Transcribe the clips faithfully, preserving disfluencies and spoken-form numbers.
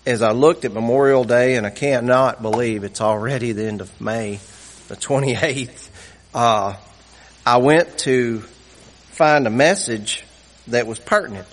as I looked at Memorial Day, and I cannot believe it's already the end of May, the twenty-eighth, uh, I went to find a message that was pertinent.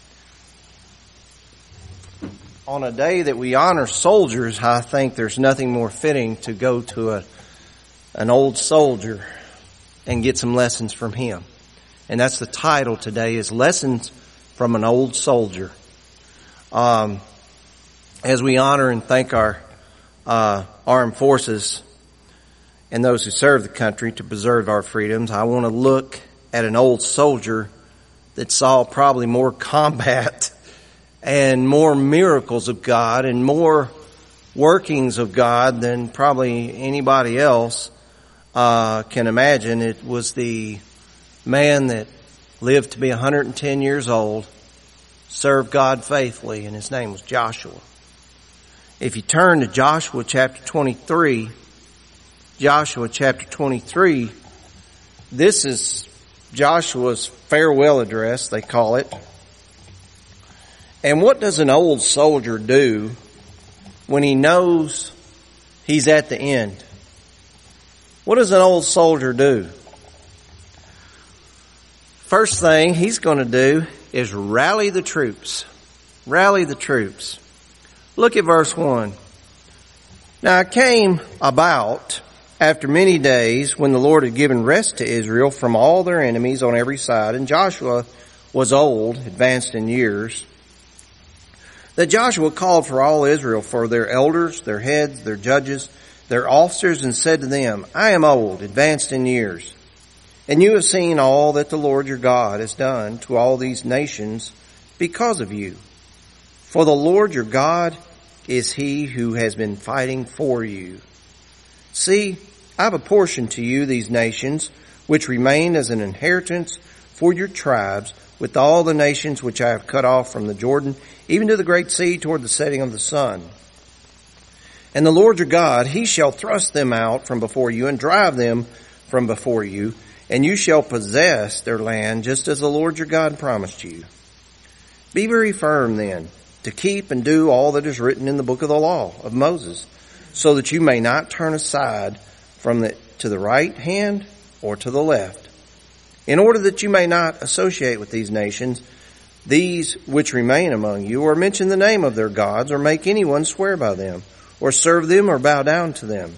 On a day that we honor soldiers, I think there's nothing more fitting to go to a an old soldier and get some lessons from him. And that's the title today, is Lessons from an Old Soldier. Um, as we honor and thank our uh, armed forces and those who serve the country to preserve our freedoms, I want to look at an old soldier that saw probably more combat and more miracles of God and more workings of God than probably anybody else uh can imagine. It was the man that lived to be one hundred ten years old, served God faithfully, and his name was Joshua. If you turn to Joshua chapter twenty-three, Joshua chapter twenty-three, this is Joshua's farewell address, they call it. And what does an old soldier do when he knows he's at the end? What does an old soldier do? First thing he's going to do is rally the troops. Rally the troops. Look at verse one. Now it came about after many days when the Lord had given rest to Israel from all their enemies on every side, and Joshua was old, advanced in years, that Joshua called for all Israel, for their elders, their heads, their judges, their officers, and said to them, I am old, advanced in years, and you have seen all that the Lord your God has done to all these nations because of you. For the Lord your God is he who has been fighting for you. See, I have apportioned to you these nations, which remain as an inheritance for your tribes, with all the nations which I have cut off from the Jordan, even to the great sea toward the setting of the sun. And the Lord your God, he shall thrust them out from before you and drive them from before you, and you shall possess their land just as the Lord your God promised you. Be very firm then to keep and do all that is written in the book of the law of Moses, so that you may not turn aside from the to the right hand or to the left, in order that you may not associate with these nations, these which remain among you, or mention the name of their gods, or make anyone swear by them, or serve them, or bow down to them.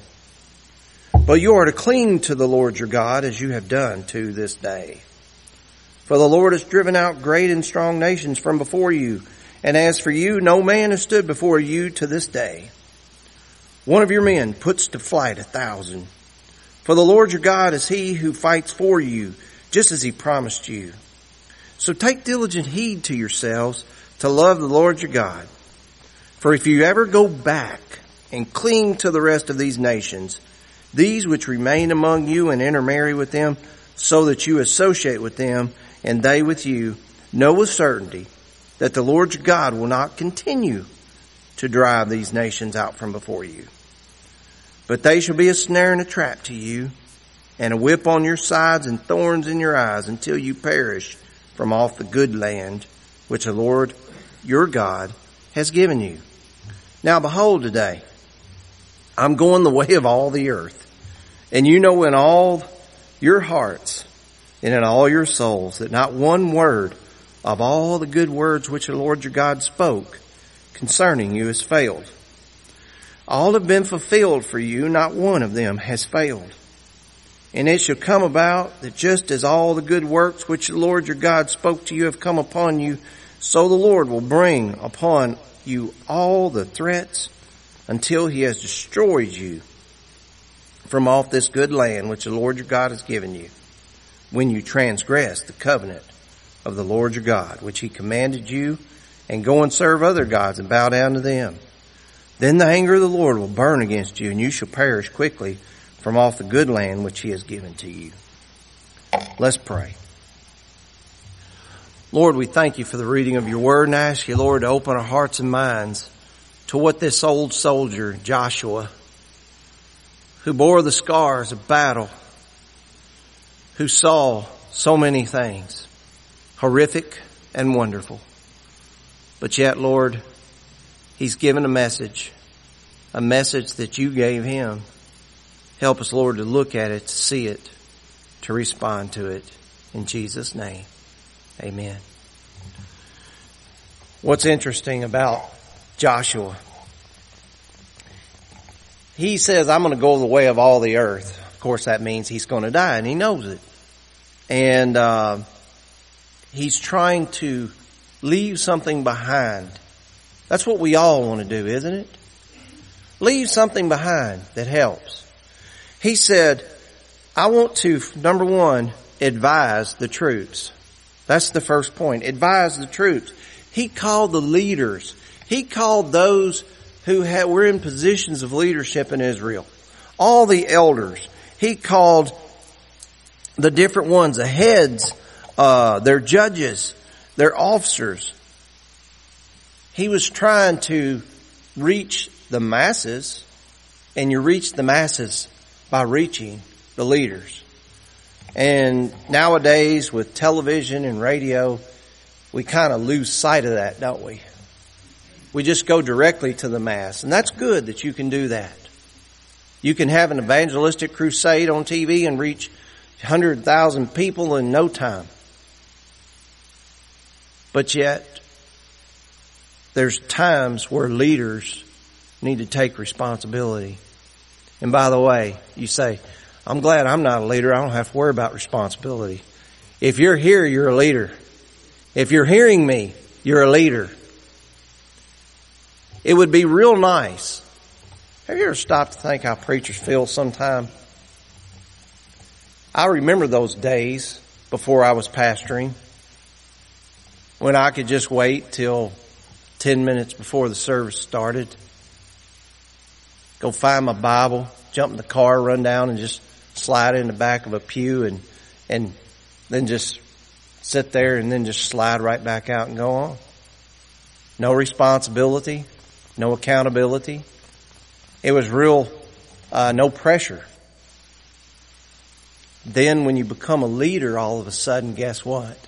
But you are to cling to the Lord your God as you have done to this day. For the Lord has driven out great and strong nations from before you, and as for you, no man has stood before you to this day. One of your men puts to flight a thousand. For the Lord your God is he who fights for you, just as he promised you. So take diligent heed to yourselves to love the Lord your God. For if you ever go back and cling to the rest of these nations, these which remain among you, and intermarry with them, so that you associate with them and they with you, know with certainty that the Lord your God will not continue to drive these nations out from before you. But they shall be a snare and a trap to you, and a whip on your sides and thorns in your eyes, until you perish from off the good land which the Lord your God has given you. Now behold, today I'm going the way of all the earth, and you know in all your hearts and in all your souls that not one word of all the good words which the Lord your God spoke concerning you has failed. All have been fulfilled for you, not one of them has failed. And it shall come about that just as all the good works which the Lord your God spoke to you have come upon you, so the Lord will bring upon you all the threats until he has destroyed you from off this good land which the Lord your God has given you, when you transgress the covenant of the Lord your God, which he commanded you, and go and serve other gods and bow down to them. Then the anger of the Lord will burn against you, and you shall perish quickly from off the good land which he has given to you. Let's pray. Lord, we thank you for the reading of your word, and I ask you, Lord, to open our hearts and minds to what this old soldier, Joshua, who bore the scars of battle, who saw so many things, horrific and wonderful. But yet, Lord, He's given a message, a message that you gave him. Help us, Lord, to look at it, to see it, to respond to it. In Jesus' name, amen. What's interesting about Joshua, he says, I'm going to go the way of all the earth. Of course, that means he's going to die, and he knows it. And uh, he's trying to leave something behind. That's what we all want to do, isn't it? Leave something behind that helps. He said, I want to, number one, advise the troops. That's the first point. Advise the troops. He called the leaders. He called those who had, were in positions of leadership in Israel. All the elders. He called the different ones, the heads, uh, their judges, their officers. He was trying to reach the masses, and you reach the masses by reaching the leaders. And nowadays with television and radio, we kind of lose sight of that, don't we? We just go directly to the mass. And that's good that you can do that. You can have an evangelistic crusade on T V and reach one hundred thousand people in no time. But yet, there's times where leaders need to take responsibility. And by the way, you say, I'm glad I'm not a leader. I don't have to worry about responsibility. If you're here, you're a leader. If you're hearing me, you're a leader. It would be real nice. Have you ever stopped to think how preachers feel sometime? I remember those days before I was pastoring when I could just wait till ten minutes before the service started. Go find my Bible, jump in the car, run down and just slide in the back of a pew and, and then just sit there and then just slide right back out and go on. No responsibility, no accountability. It was real, uh, no pressure. Then when you become a leader, all of a sudden, guess what?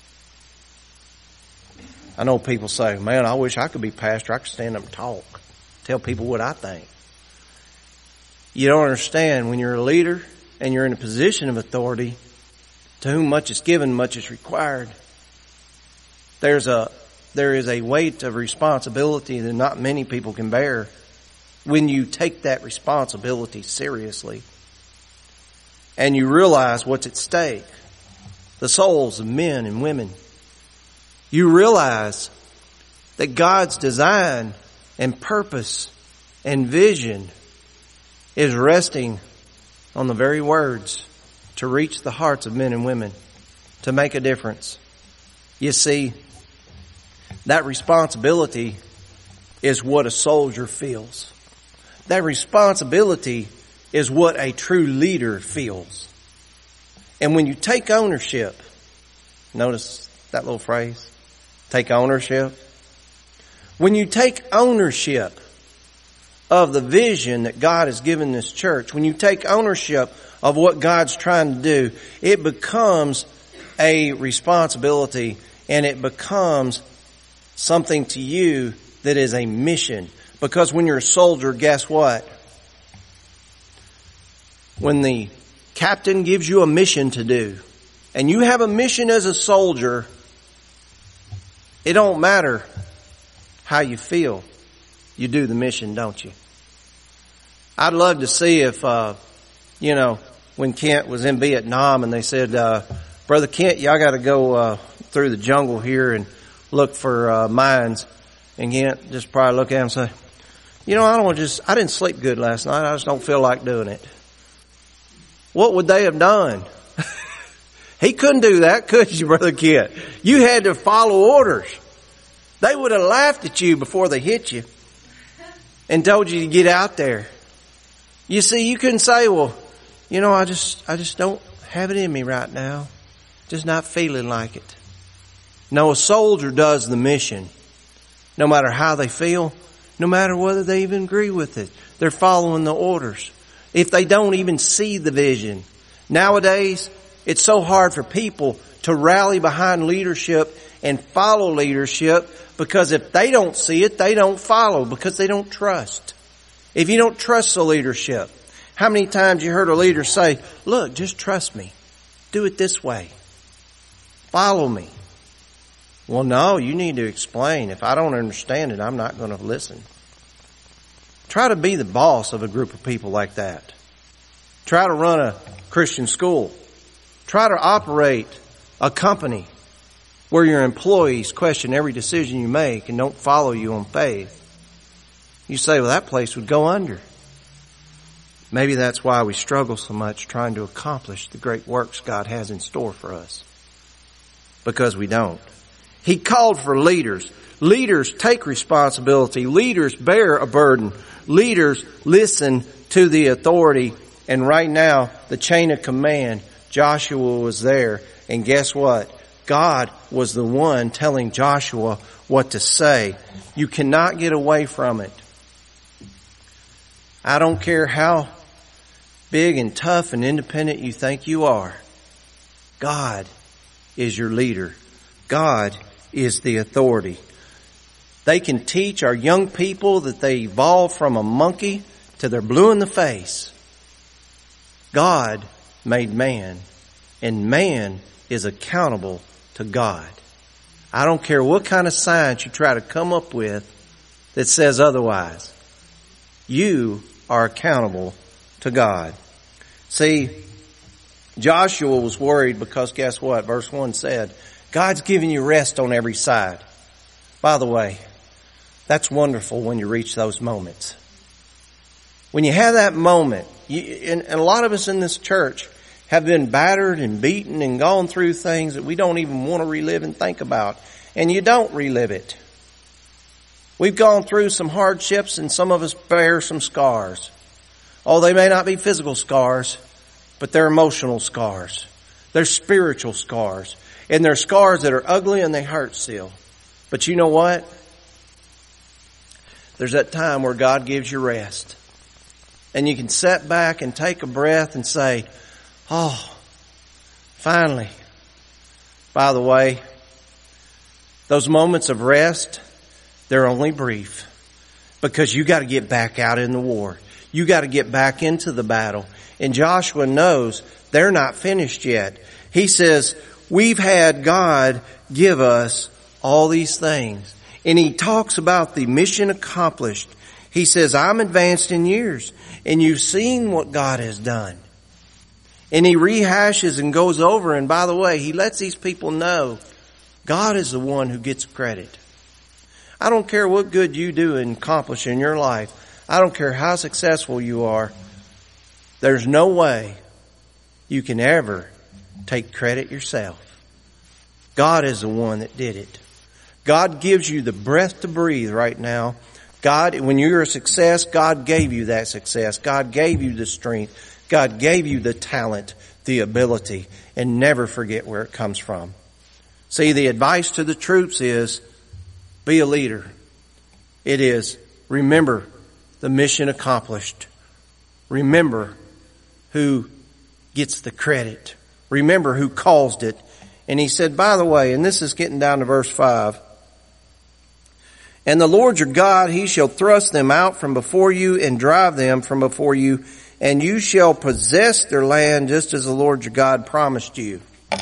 I know people say, man, I wish I could be pastor. I could stand up and talk, tell people what I think. You don't understand, when you're a leader and you're in a position of authority, to whom much is given, much is required. There's a, there is a weight of responsibility that not many people can bear when you take that responsibility seriously. And you realize what's at stake. The souls of men and women. You realize that God's design and purpose and vision is resting on the very words to reach the hearts of men and women, to make a difference. You see, that responsibility is what a soldier feels. That responsibility is what a true leader feels. And when you take ownership, notice that little phrase, take ownership. When you take ownership of the vision that God has given this church, when you take ownership of what God's trying to do, it becomes a responsibility and it becomes something to you that is a mission. Because when you're a soldier, guess what? When the captain gives you a mission to do, and you have a mission as a soldier, it don't matter how you feel. You do the mission, don't you? I'd love to see if, uh, you know, when Kent was in Vietnam and they said, uh, Brother Kent, y'all got to go uh, through the jungle here and look for uh, mines. And Kent just probably look at him and say, you know, I don't want to just, I didn't sleep good last night. I just don't feel like doing it. What would they have done? He couldn't do that, could you, Brother Kent? You had to follow orders. They would have laughed at you before they hit you and told you to get out there. You see, you couldn't say, well, you know, I just, I just don't have it in me right now. Just not feeling like it. No, a soldier does the mission. No matter how they feel, no matter whether they even agree with it. They're following the orders. If they don't even see the vision. Nowadays, it's so hard for people to rally behind leadership and follow leadership Because if they don't see it, they don't follow because they don't trust. If you don't trust the leadership, how many times you heard a leader say, look, just trust me. Do it this way. Follow me. Well, no, you need to explain. If I don't understand it, I'm not going to listen. Try to be the boss of a group of people like that. Try to run a Christian school. Try to operate a company where your employees question every decision you make and don't follow you on faith. You say, well, that place would go under. Maybe that's why we struggle so much trying to accomplish the great works God has in store for us. Because we don't. He called for leaders. Leaders take responsibility. Leaders bear a burden. Leaders listen to the authority. And right now, the chain of command, Joshua was there. And guess what? God was the one telling Joshua what to say. You cannot get away from it. I don't care how big and tough and independent you think you are. God is your leader. God is the authority. They can teach our young people that they evolved from a monkey to they're blue in the face. God made man, and man is accountable to God. I don't care what kind of science you try to come up with that says otherwise. You are accountable to God. See, Joshua was worried because guess what? Verse one said, God's giving you rest on every side. By the way, that's wonderful when you reach those moments. When you have that moment, you, and, and a lot of us in this church have been battered and beaten and gone through things that we don't even want to relive and think about. And you don't relive it. We've gone through some hardships and some of us bear some scars. Oh, they may not be physical scars, but they're emotional scars. They're spiritual scars. And they're scars that are ugly and they hurt still. But you know what? There's that time where God gives you rest. And you can sit back and take a breath and say, oh, finally. By the way, those moments of rest, they're only brief. Because you got to get back out in the war. You got to get back into the battle. And Joshua knows they're not finished yet. He says, we've had God give us all these things. And he talks about the mission accomplished. He says, I'm advanced in years, and you've seen what God has done. And he rehashes and goes over, and by the way, he lets these people know God is the one who gets credit. I don't care what good you do and accomplish in your life. I don't care how successful you are. There's no way you can ever take credit yourself. God is the one that did it. God gives you the breath to breathe right now. God, when you're a success, God gave you that success. God gave you the strength. God gave you the talent, the ability, and never forget where it comes from. See, the advice to the troops is, be a leader. It is, remember the mission accomplished. Remember who gets the credit. Remember who caused it. And he said, by the way, and this is getting down to verse five, and the Lord your God, he shall thrust them out from before you and drive them from before you, and you shall possess their land just as the Lord your God promised you.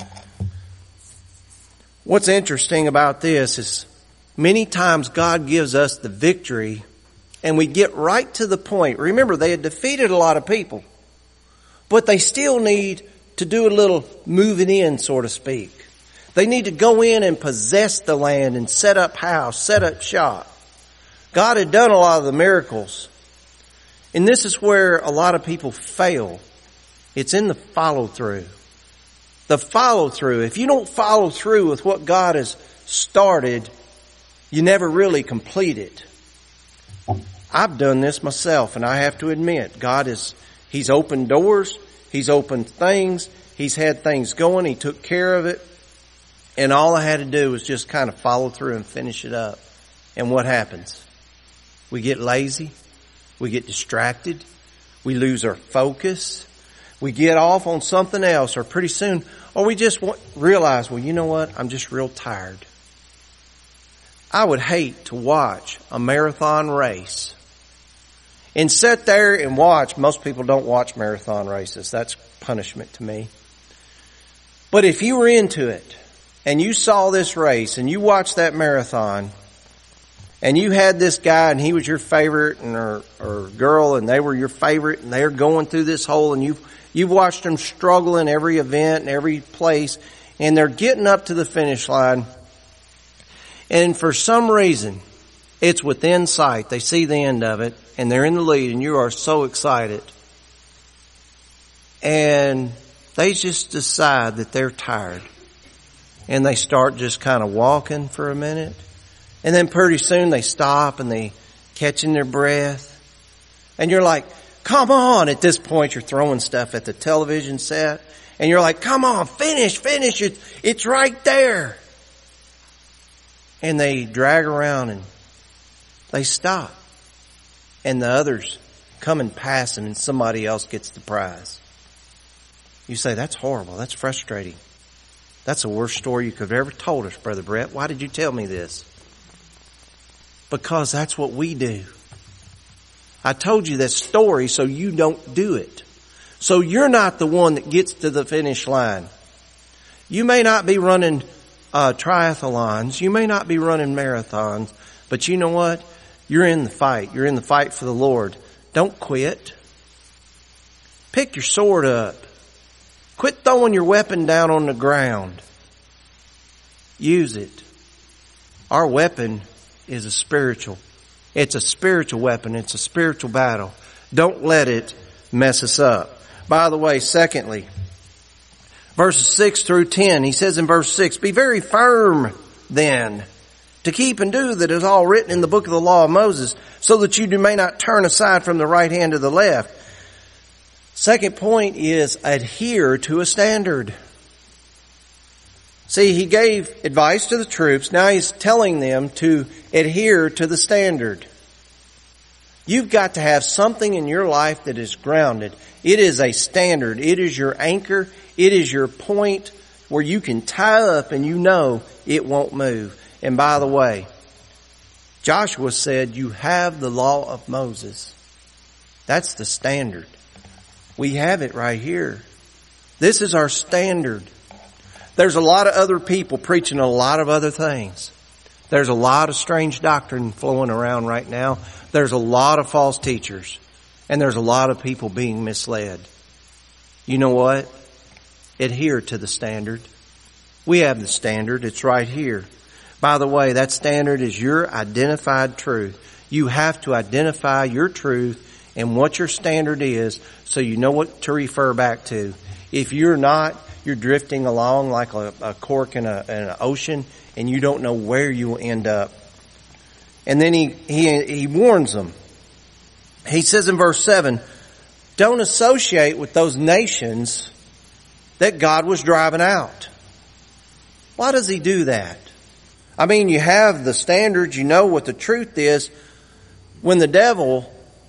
What's interesting about this is many times God gives us the victory and we get right to the point. Remember, they had defeated a lot of people, but they still need to do a little moving in, so to speak. They need to go in and possess the land and set up house, set up shop. God had done a lot of the miracles. And this is where a lot of people fail. It's in the follow through. The follow through. If you don't follow through with what God has started, you never really complete it. I've done this myself, and I have to admit, God is, He's opened doors, He's opened things, He's had things going, He took care of it, and all I had to do was just kind of follow through and finish it up. And what happens? We get lazy, we get distracted, we lose our focus, we get off on something else, or pretty soon, or we just realize, well, you know what, I'm just real tired. I would hate to watch a marathon race and sit there and watch. Most people don't watch marathon races. That's punishment to me. But if you were into it and you saw this race and you watched that marathon and you had this guy and he was your favorite and or, or girl and they were your favorite and they're going through this hole and you've, you've watched them struggle in every event and every place and they're getting up to the finish line and for some reason it's within sight. They see the end of it and they're in the lead and you are so excited. And they just decide that they're tired. And they start just kind of walking for a minute. And then pretty soon they stop and they catching their breath. And you're like, come on. At this point you're throwing stuff at the television set. And you're like, come on, finish, finish it. It's right there. And they drag around and they stop. And the others come and pass them and somebody else gets the prize. You say, that's horrible. That's frustrating. That's the worst story you could have ever told us, Brother Brett. Why did you tell me this? Because that's what we do. I told you that story so you don't do it. So you're not the one that gets to the finish line. You may not be running uh, triathlons. You may not be running marathons. But you know what? You're in the fight. You're in the fight for the Lord. Don't quit. Pick your sword up. Quit throwing your weapon down on the ground. Use it. Our weapon is a spiritual. It's a spiritual weapon. It's a spiritual battle. Don't let it mess us up. By the way, secondly, verses six through ten, he says in verse six, be very firm then to keep and do that is all written in the book of the law of Moses, so that you may not turn aside from the right hand to the left. Second point is adhere to a standard. See, he gave advice to the troops. Now he's telling them to adhere to the standard. You've got to have something in your life that is grounded. It is a standard. It is your anchor. It is your point where you can tie up and you know it won't move. And by the way, Joshua said, you have the law of Moses. That's the standard. We have it right here. This is our standard. There's a lot of other people preaching a lot of other things. There's a lot of strange doctrine flowing around right now. There's a lot of false teachers. And there's a lot of people being misled. You know what? Adhere to the standard. We have the standard. It's right here. By the way, that standard is your identified truth. You have to identify your truth and what your standard is so you know what to refer back to. If you're not, you're drifting along like a, a cork in, a, in an ocean and you don't know where you will end up. And then he, he, he warns them. He says in verse seven, don't associate with those nations that God was driving out. Why does he do that? I mean, you have the standards, you know what the truth is. When the devil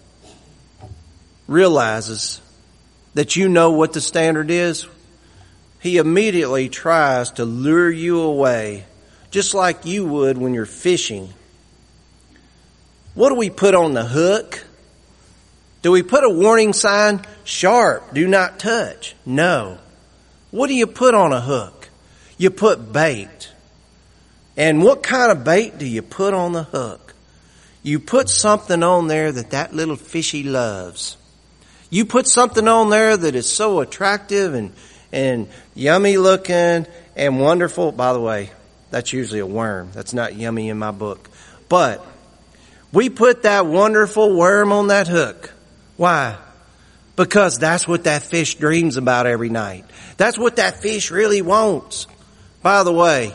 realizes that you know what the standard is, he immediately tries to lure you away, just like you would when you're fishing. What do we put on the hook? Do we put a warning sign? Sharp, do not touch. No. What do you put on a hook? You put bait. And what kind of bait do you put on the hook? You put something on there that that little fishy loves. You put something on there that is so attractive and, and yummy looking and wonderful. By the way, that's usually a worm. That's not yummy in my book. But we put that wonderful worm on that hook. Why? Because that's what that fish dreams about every night. That's what that fish really wants. By the way,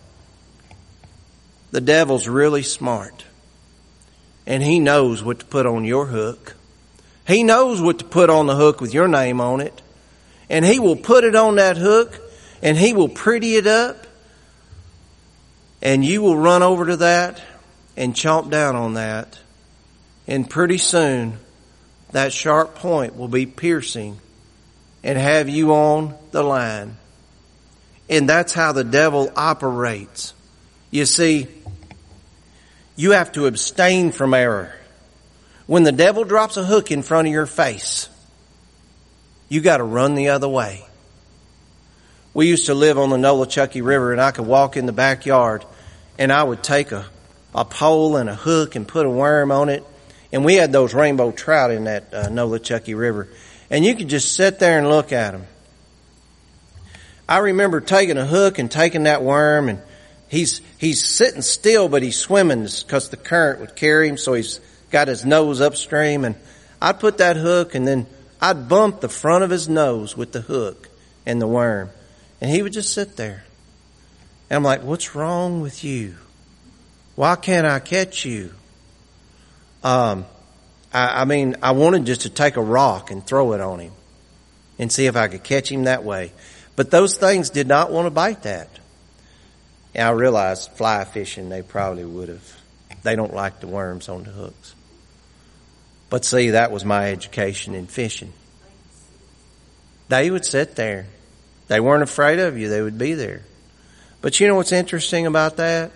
the devil's really smart. And he knows what to put on your hook. He knows what to put on the hook with your name on it. And he will put it on that hook and he will pretty it up. And you will run over to that and chomp down on that. And pretty soon that sharp point will be piercing and have you on the line. And that's how the devil operates. You see, You have to abstain from error. When the devil drops a hook in front of your face, you got to run the other way. We used to live on the Nolichucky River, and I could walk in the backyard and I would take a, a pole and a hook and put a worm on it. And we had those rainbow trout in that uh, Nolichucky River. And you could just sit there and look at them. I remember taking a hook and taking that worm, and he's he's sitting still, but he's swimming because the current would carry him, so he's got his nose upstream. And I'd put that hook, and then I'd bump the front of his nose with the hook and the worm. And he would just sit there. And I'm like, what's wrong with you? Why can't I catch you? Um, I, I mean, I wanted just to take a rock and throw it on him and see if I could catch him that way. But those things did not want to bite that. And I realized fly fishing, they probably would have. They don't like the worms on the hooks. But see, that was my education in fishing. They would sit there. They weren't afraid of you. They would be there. But you know what's interesting about that?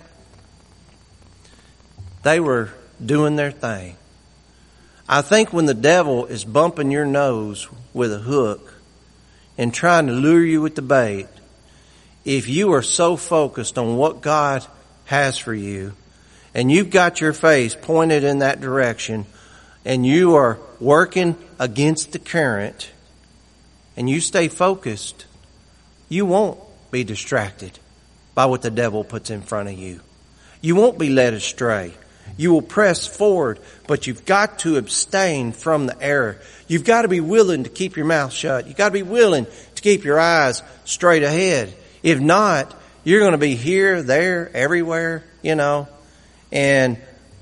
They were doing their thing. I think when the devil is bumping your nose with a hook and trying to lure you with the bait, if you are so focused on what God has for you and you've got your face pointed in that direction and you are working against the current and you stay focused, you won't be distracted by what the devil puts in front of you. You won't be led astray. You will press forward, but you've got to abstain from the error. You've got to be willing to keep your mouth shut. You've got to be willing to keep your eyes straight ahead. If not, you're going to be here, there, everywhere, you know. And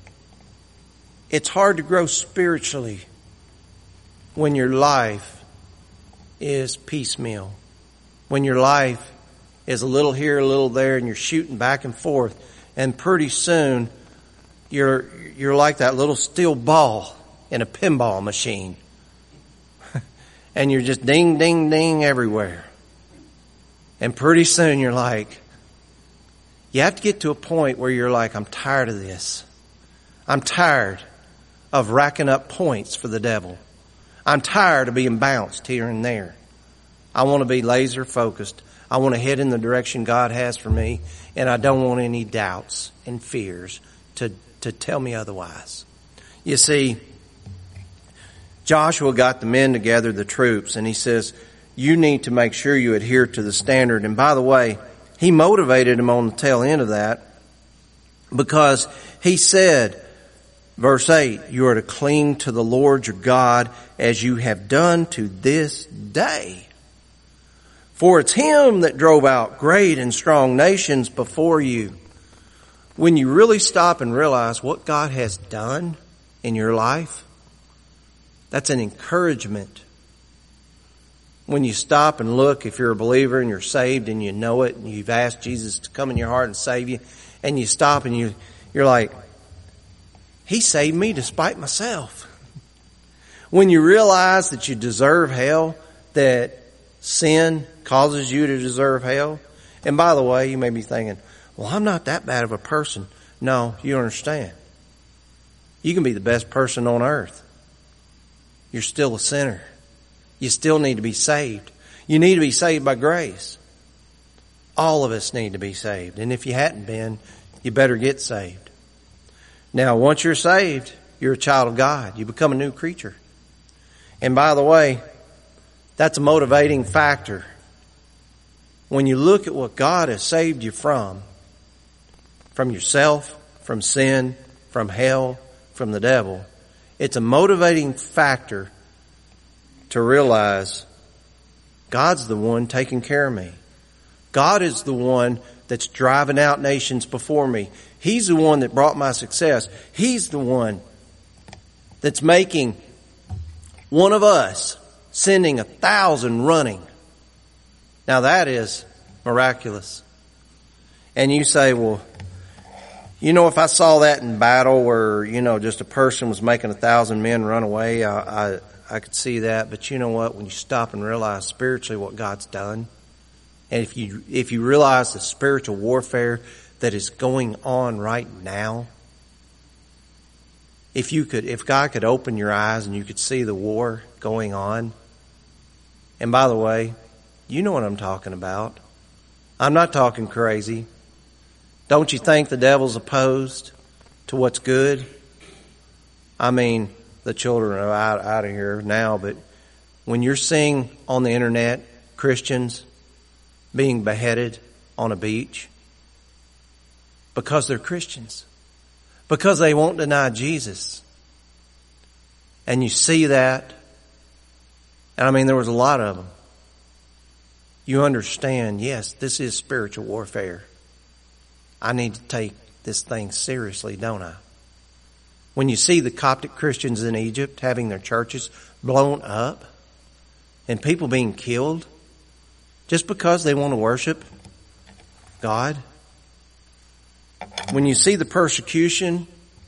it's hard to grow spiritually when your life is piecemeal. When your life is a little here, a little there, and you're shooting back and forth. And pretty soon, you're you're like that little steel ball in a pinball machine. And you're just ding, ding, ding everywhere. And pretty soon you're like, you have to get to a point where you're like, I'm tired of this. I'm tired of racking up points for the devil. I'm tired of being bounced here and there. I want to be laser focused. I want to head in the direction God has for me, and I don't want any doubts and fears to, to tell me otherwise. You see, Joshua got the men together, the troops, and he says, you need to make sure you adhere to the standard. And by the way, he motivated them on the tail end of that because he said, verse eight, you are to cling to the Lord your God as you have done to this day. For it's him that drove out great and strong nations before you. When you really stop and realize what God has done in your life, that's an encouragement. When you stop and look, if you're a believer and you're saved and you know it and you've asked Jesus to come in your heart and save you, and you stop and you, you're like, he saved me despite myself. When you realize that you deserve hell, that sin causes you to deserve hell. And by the way, you may be thinking, well, I'm not that bad of a person. No, you don't understand. You can be the best person on earth. You're still a sinner. You still need to be saved. You need to be saved by grace. All of us need to be saved. And if you hadn't been, you better get saved. Now, once you're saved, you're a child of God. You become a new creature. And by the way, that's a motivating factor. When you look at what God has saved you from, from yourself, from sin, from hell, from the devil, it's a motivating factor to realize God's the one taking care of me. God is the one that's driving out nations before me. He's the one that brought my success. He's the one that's making one of us sending a thousand running. Now that is miraculous. And you say, well, you know, if I saw that in battle where, you know, just a person was making a thousand men run away, I, I, I could see that. But you know what? When you stop and realize spiritually what God's done, and if you, if you realize the spiritual warfare that is going on right now, if you could, if God could open your eyes and you could see the war going on. And by the way, you know what I'm talking about. I'm not talking crazy. Don't you think the devil's opposed to what's good? I mean, the children are out, out of here now, but when you're seeing on the internet Christians being beheaded on a beach because they're Christians, because they won't deny Jesus, and you see that, and I mean, there was a lot of them, you understand, yes, this is spiritual warfare. I need to take this thing seriously, don't I? When you see the Coptic Christians in Egypt having their churches blown up and people being killed just because they want to worship God. When you see the persecution,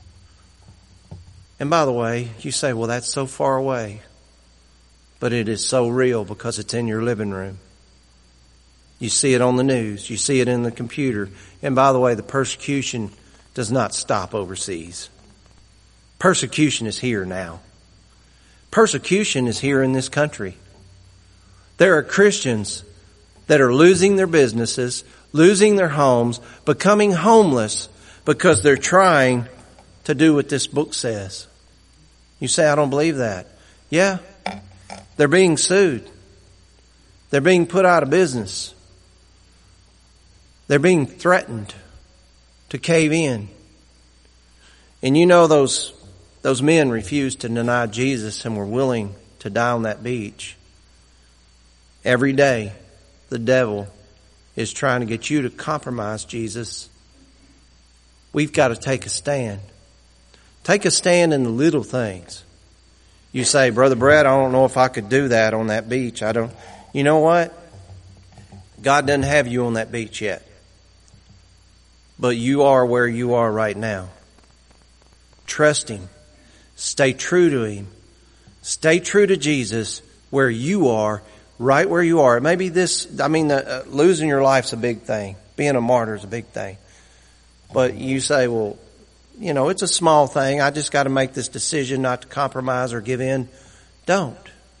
and by the way, you say, well, that's so far away. But it is so real because it's in your living room. You see it on the news. You see it in the computer. And by the way, the persecution does not stop overseas. Persecution is here now. Persecution is here in this country. There are Christians that are losing their businesses, losing their homes, becoming homeless because they're trying to do what this book says. You say, I don't believe that. Yeah, they're being sued. They're being put out of business. They're being threatened to cave in. And you know those those men refused to deny Jesus and were willing to die on that beach. Every day, the devil is trying to get you to compromise Jesus. We've got to take a stand. Take a stand in the little things. You say, Brother Brad, I don't know if I could do that on that beach. I don't. You know what? God doesn't have you on that beach yet. But you are where you are right now. Trust Him. Stay true to Him. Stay true to Jesus where you are, right where you are. Maybe this, I mean, uh, losing your life's a big thing. Being a martyr is a big thing. But you say, well, you know, it's a small thing. I just got to make this decision not to compromise or give in. Don't.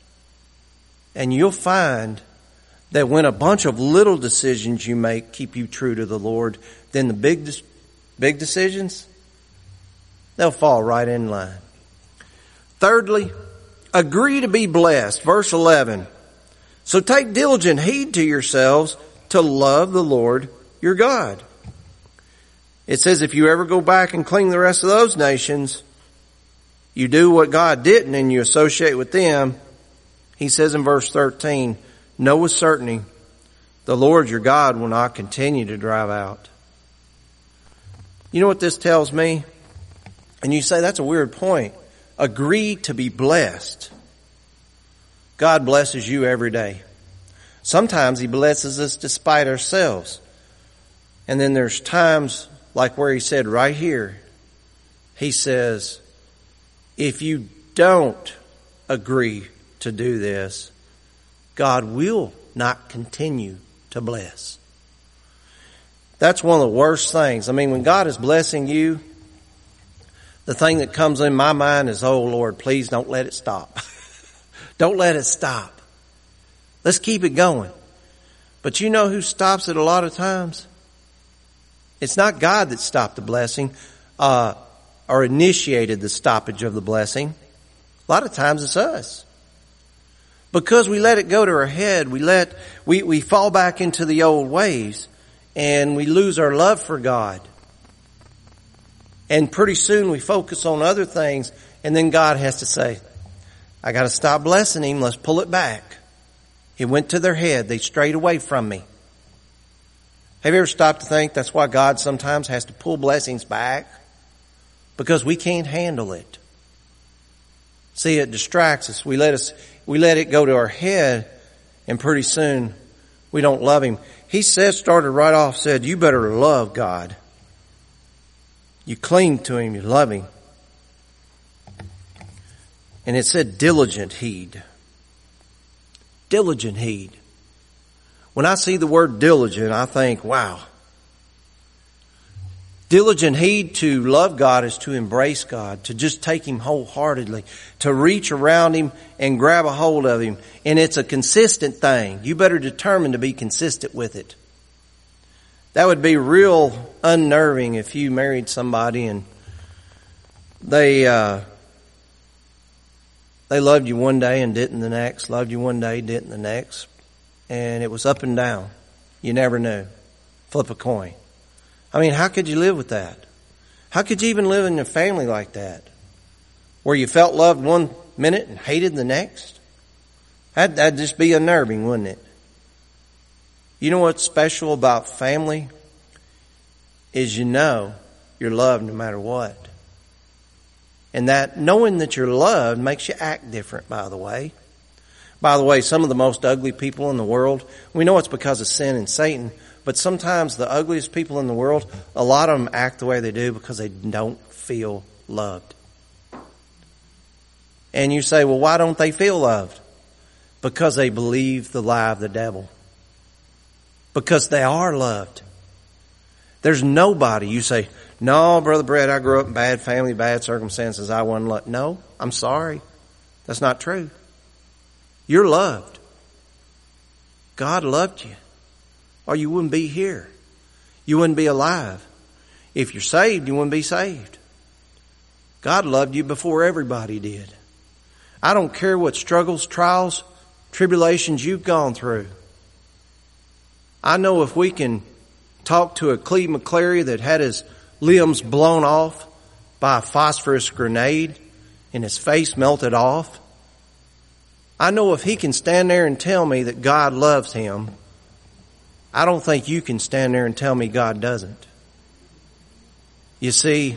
And you'll find that when a bunch of little decisions you make keep you true to the Lord, then the big, big decisions, they'll fall right in line. Thirdly, agree to be blessed. Verse eleven. So take diligent heed to yourselves to love the Lord your God. It says if you ever go back and cling the rest of those nations, you do what God didn't and you associate with them. He says in verse thirteen, know with certainty the Lord your God will not continue to drive out. You know what this tells me? And you say, that's a weird point. Agree to be blessed. God blesses you every day. Sometimes He blesses us despite ourselves. And then there's times like where He said right here, He says, if you don't agree to do this, God will not continue to bless. That's one of the worst things. I mean, when God is blessing you, the thing that comes in my mind is, oh Lord, please don't let it stop. Don't let it stop. Let's keep it going. But you know who stops it a lot of times? It's not God that stopped the blessing, uh, or initiated the stoppage of the blessing. A lot of times it's us. Because we let it go to our head, we let, we, we fall back into the old ways and we lose our love for God. And pretty soon we focus on other things and then God has to say, I got to stop blessing him. Let's pull it back. It went to their head. They strayed away from me. Have you ever stopped to think that's why God sometimes has to pull blessings back? Because we can't handle it. See, it distracts us. We let us, we let it go to our head and pretty soon we don't love him. He said, started right off, said, you better love God. You cling to him, you love him. And it said diligent heed. Diligent heed. When I see the word diligent, I think, wow. Diligent heed to love God is to embrace God, to just take Him wholeheartedly, to reach around Him and grab a hold of Him. And it's a consistent thing. You better determine to be consistent with it. That would be real unnerving if you married somebody and they uh, they loved you one day and didn't the next, loved you one day, didn't the next, and it was up and down. You never knew. Flip a coin. I mean, how could you live with that? How could you even live in a family like that? Where you felt loved one minute and hated the next? That'd, that'd just be unnerving, wouldn't it? You know what's special about family? Is you know you're loved no matter what. And that knowing that you're loved makes you act different, by the way. By the way, some of the most ugly people in the world, we know it's because of sin and Satan, but sometimes the ugliest people in the world, a lot of them act the way they do because they don't feel loved. And you say, well, why don't they feel loved? Because they believe the lie of the devil. Because they are loved. There's nobody, you say, no, Brother Brett, I grew up in bad family, bad circumstances, I wasn't loved. No, I'm sorry. That's not true. You're loved. God loved you. Or you wouldn't be here. You wouldn't be alive. If you're saved, you wouldn't be saved. God loved you before everybody did. I don't care what struggles, trials, tribulations you've gone through. I know if we can talk to a Cleve McClary that had his limbs blown off by a phosphorus grenade and his face melted off, I know if he can stand there and tell me that God loves him, I don't think you can stand there and tell me God doesn't. You see,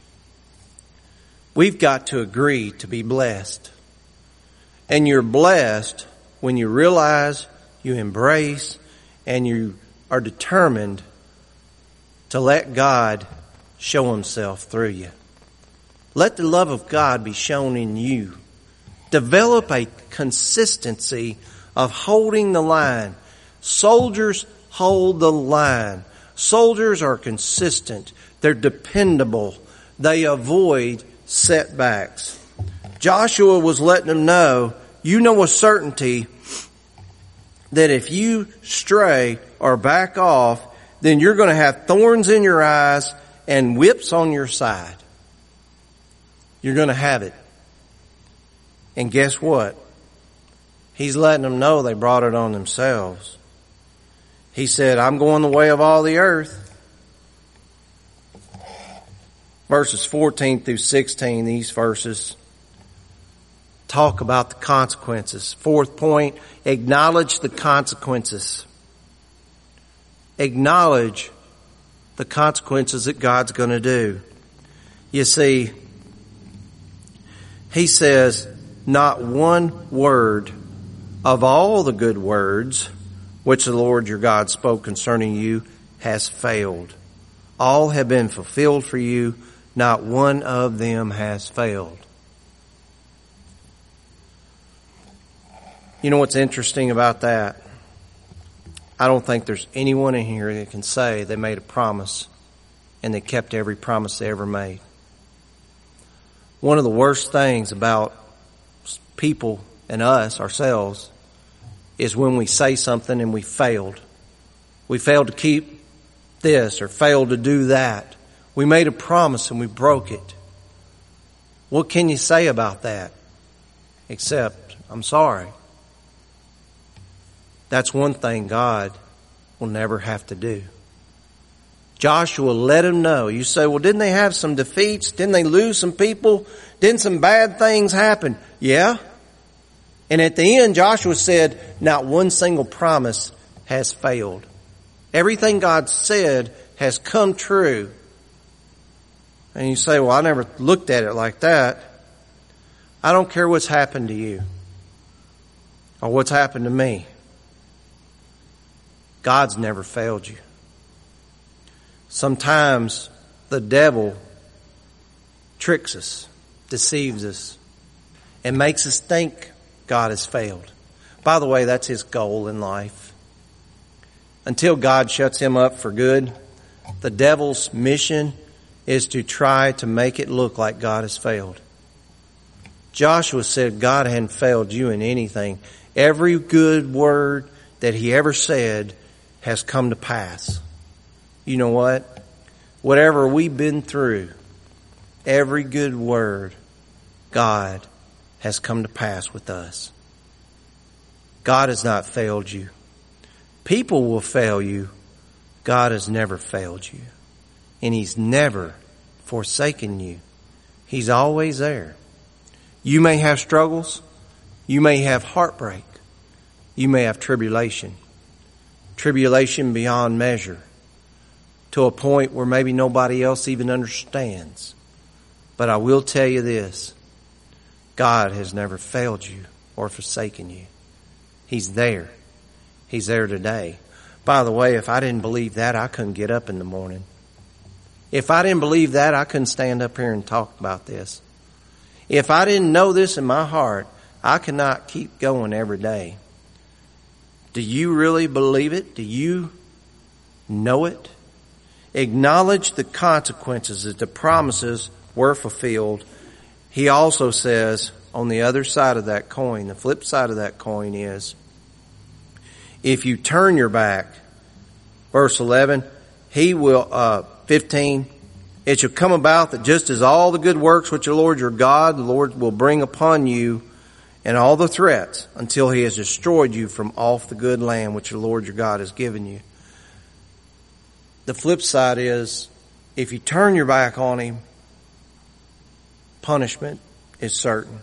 we've got to agree to be blessed. And you're blessed when you realize, you embrace, and you are determined to let God show Himself through you. Let the love of God be shown in you. Develop a consistency of holding the line. Soldiers hold the line. Soldiers are consistent. They're dependable. They avoid setbacks. Joshua was letting them know, you know a certainty that if you stray or back off, then you're going to have thorns in your eyes and whips on your side. You're going to have it. And guess what? He's letting them know they brought it on themselves. He said, I'm going the way of all the earth. Verses fourteen through sixteen, these verses talk about the consequences. Fourth point, acknowledge the consequences. Acknowledge the consequences that God's going to do. You see, He says, not one word of all the good words which the Lord your God spoke concerning you has failed. All have been fulfilled for you. Not one of them has failed. You know what's interesting about that? I don't think there's anyone in here that can say they made a promise and they kept every promise they ever made. One of the worst things about people and us, ourselves, is when we say something and we failed. We failed to keep this or failed to do that. We made a promise and we broke it. What can you say about that? Except, I'm sorry. That's one thing God will never have to do. Joshua let him know. You say, well, didn't they have some defeats? Didn't they lose some people? Didn't some bad things happen? Yeah. And at the end, Joshua said, not one single promise has failed. Everything God said has come true. And you say, well, I never looked at it like that. I don't care what's happened to you or what's happened to me. God's never failed you. Sometimes the devil tricks us, deceives us, and makes us think God has failed. By the way, that's his goal in life. Until God shuts him up for good, the devil's mission is to try to make it look like God has failed. Joshua said God hadn't failed you in anything. Every good word that he ever said has come to pass. You know what? Whatever we've been through, every good word, God has come to pass with us. God has not failed you. People will fail you. God has never failed you. And He's never forsaken you. He's always there. You may have struggles. You may have heartbreak. You may have tribulation. Tribulation beyond measure. To a point where maybe nobody else even understands. But I will tell you this. God has never failed you or forsaken you. He's there. He's there today. By the way, if I didn't believe that, I couldn't get up in the morning. If I didn't believe that, I couldn't stand up here and talk about this. If I didn't know this in my heart, I could not keep going every day. Do you really believe it? Do you know it? Acknowledge the consequences that the promises were fulfilled. He also says on the other side of that coin, the flip side of that coin is, if you turn your back, verse eleven, he will, uh, fifteen, it shall come about that just as all the good works which the Lord your God, the Lord will bring upon you, and all the threats until He has destroyed you from off the good land which the Lord your God has given you. The flip side is, if you turn your back on Him, punishment is certain.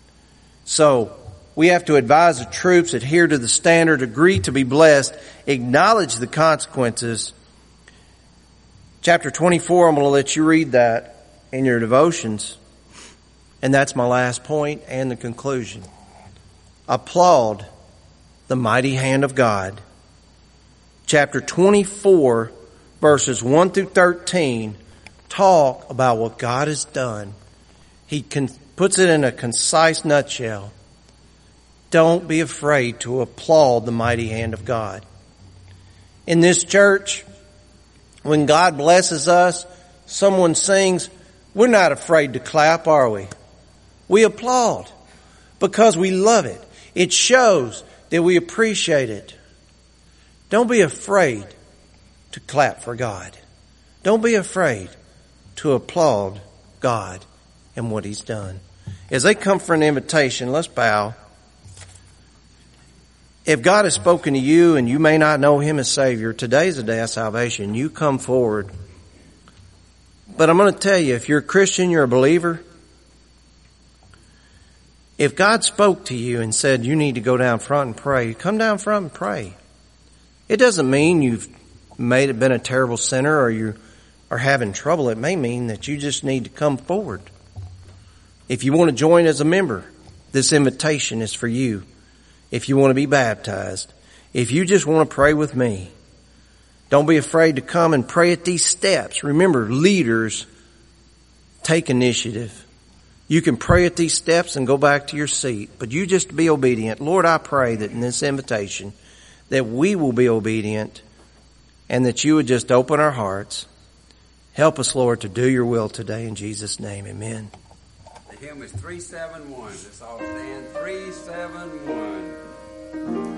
So, we have to advise the troops, adhere to the standard, agree to be blessed, acknowledge the consequences. Chapter twenty-four, I'm going to let you read that in your devotions. And that's my last point and the conclusion. Applaud the mighty hand of God. Chapter twenty-four, verses one through thirteen, talk about what God has done. He can, puts it in a concise nutshell. Don't be afraid to applaud the mighty hand of God. In this church, when God blesses us, someone sings, we're not afraid to clap, are we? We applaud because we love it. It shows that we appreciate it. Don't be afraid to clap for God. Don't be afraid to applaud God and what He's done. As they come for an invitation, let's bow. If God has spoken to you and you may not know Him as Savior, today's the day of salvation. You come forward. But I'm going to tell you, if you're a Christian, you're a believer. If God spoke to you and said you need to go down front and pray, come down front and pray. It doesn't mean you've made it been a terrible sinner or you are having trouble. It may mean that you just need to come forward. If you want to join as a member, this invitation is for you. If you want to be baptized, if you just want to pray with me, don't be afraid to come and pray at these steps. Remember, leaders take initiative. You can pray at these steps and go back to your seat, but you just be obedient. Lord, I pray that in this invitation that we will be obedient and that you would just open our hearts. Help us, Lord, to do your will today in Jesus' name. Amen. The hymn is three seven one. Let's all stand. three seven one.